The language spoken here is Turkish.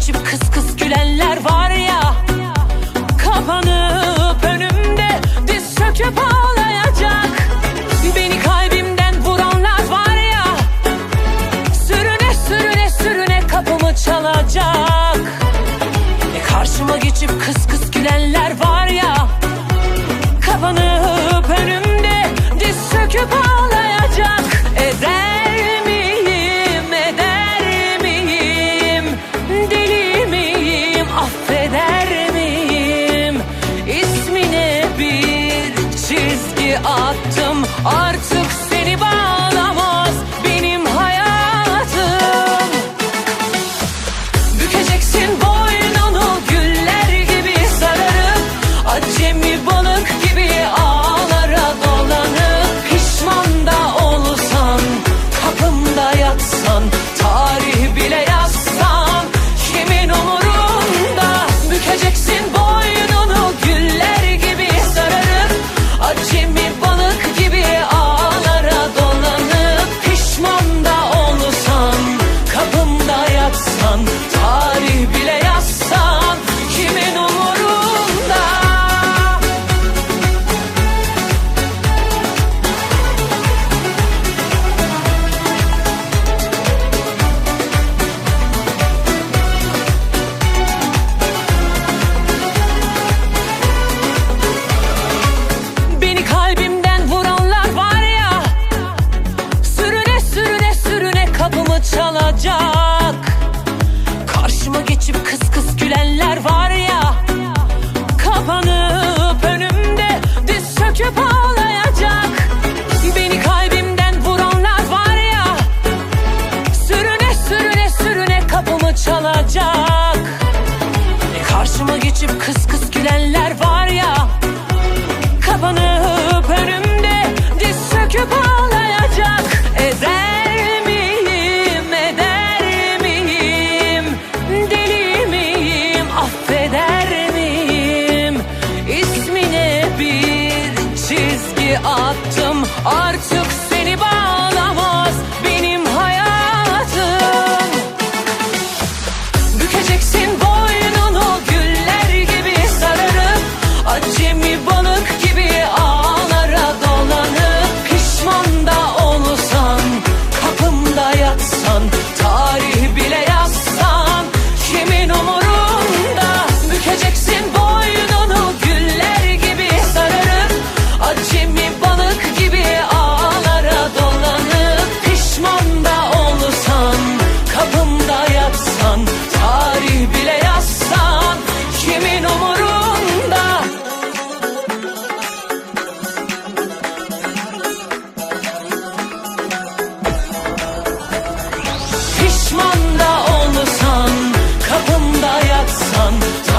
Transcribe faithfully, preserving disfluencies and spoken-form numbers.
geçip kıs kıs gülenler var ya, kapanıp önümde diz çöküp ağlayacak. Beni kalbimden vuranlar var ya, sürüne sürüne sürüne kapımı çalacak. E karşıma geçip kıs kıs gülenler var ya, kapanıp önümde diz çöküp ağlayacak. Eder miyim, eder miyim, deli miyim, affeder miyim? İsmine bir çizgi attım, artık seni bağlamaz benim hayatım. Bükeceksin boynunu güller gibi sararıp, acemi balık gibi ağlara dolanıp, pişman da olsan, kapımda yatsan, tarih bile yazsan, kimin umurunda? Bükeceksin boynunu güller gibi sararıp, acemi balık gibi ağlara dolanıp, pişman da olsan, kapımda yatsan, tarih bile yazsan, kimin umurunda? Beni kalbimden vuranlar var ya, sürüne sürüne sürüne kapımı çalacak. Karşıma geçip kıs kıs gülenler var ya, kapanıp önümde diz çöküp ağlayacak. Beni kalbimden vuranlar var ya, sürüne sürüne sürüne kapımı çalacak. E karşıma geçip kıs kıs gülenler var ya, kapanıp önümde diz çöküp ağlayacak. Eder miyim, eder miyim, deli miyim, affeder miyim? İsmine bir çizgi attım, artık seni bağlamaz benim hayatım. Bükeceksin boynunu güller gibi sararıp, acemi balık gibi ağlara dolanıp, pişman da olsan, kapımda yatsan, tarih bile yazsan, kimin umurunda? Bükeceksin boynunu güller gibi sararıp, acemi balık gibi ağlara dolanıp, pişman da olsan, kapımda yatsan, tarih bile yazsan, kimin umurunda? Pişman da olsan, kapımda yatsan,